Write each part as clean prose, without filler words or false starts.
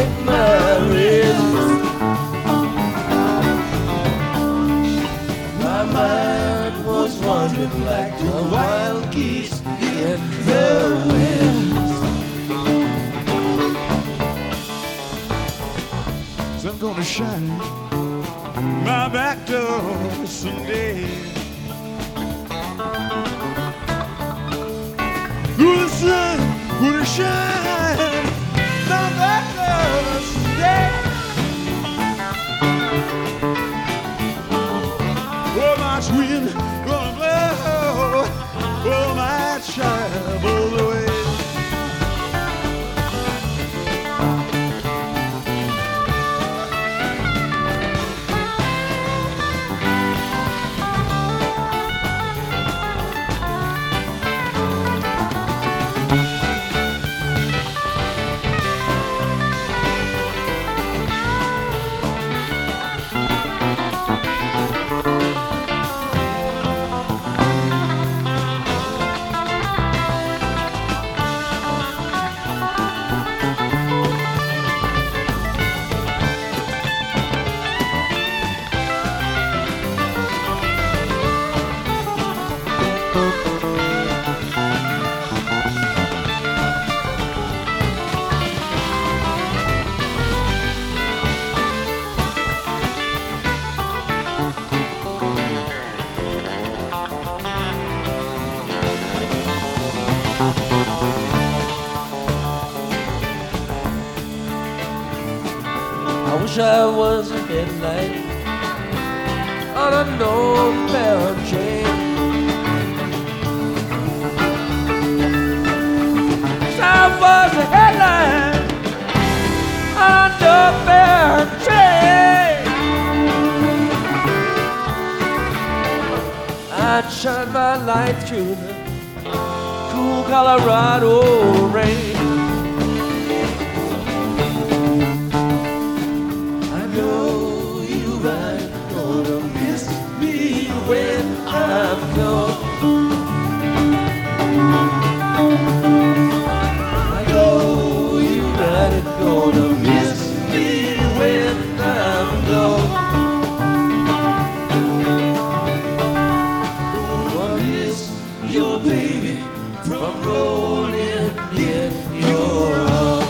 St. Mary's. My mind was wandering like the wild geese in the wind. So I'm gonna shine my back door someday. The sun gonna shine my back door someday. Oh, my wind gonna blow, oh, my child blow away. I wish I was a headlight on a northbound train. Wish I was a headlight on a northbound train. I'd shine my light through the cool Colorado rain. When I'm gone, I know you ain't gonna miss me when I'm gone. Gonna miss your baby from rolling in your arms.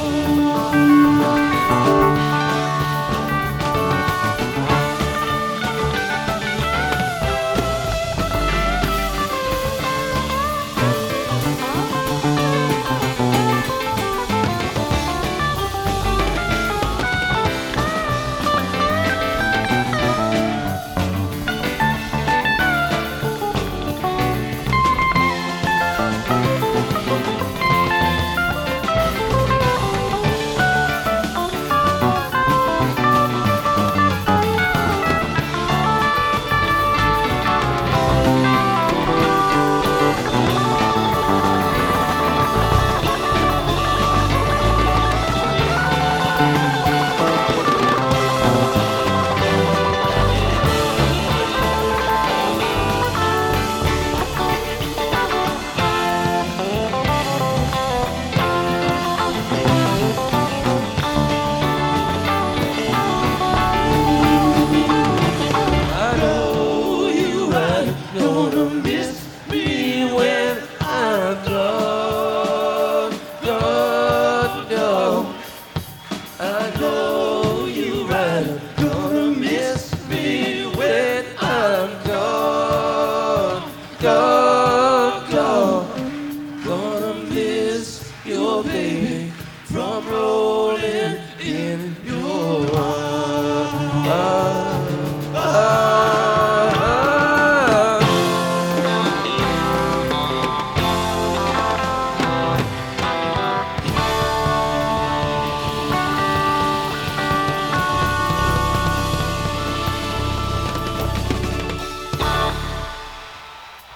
Gonna miss me when I'm gone, gone, gone. I know you right. Gonna miss me when I'm gone, gone, gone. Gonna miss your baby from rolling in your arms.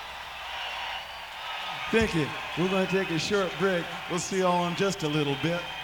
Thank you. We're going to take a short break. We'll see y'all in just a little bit.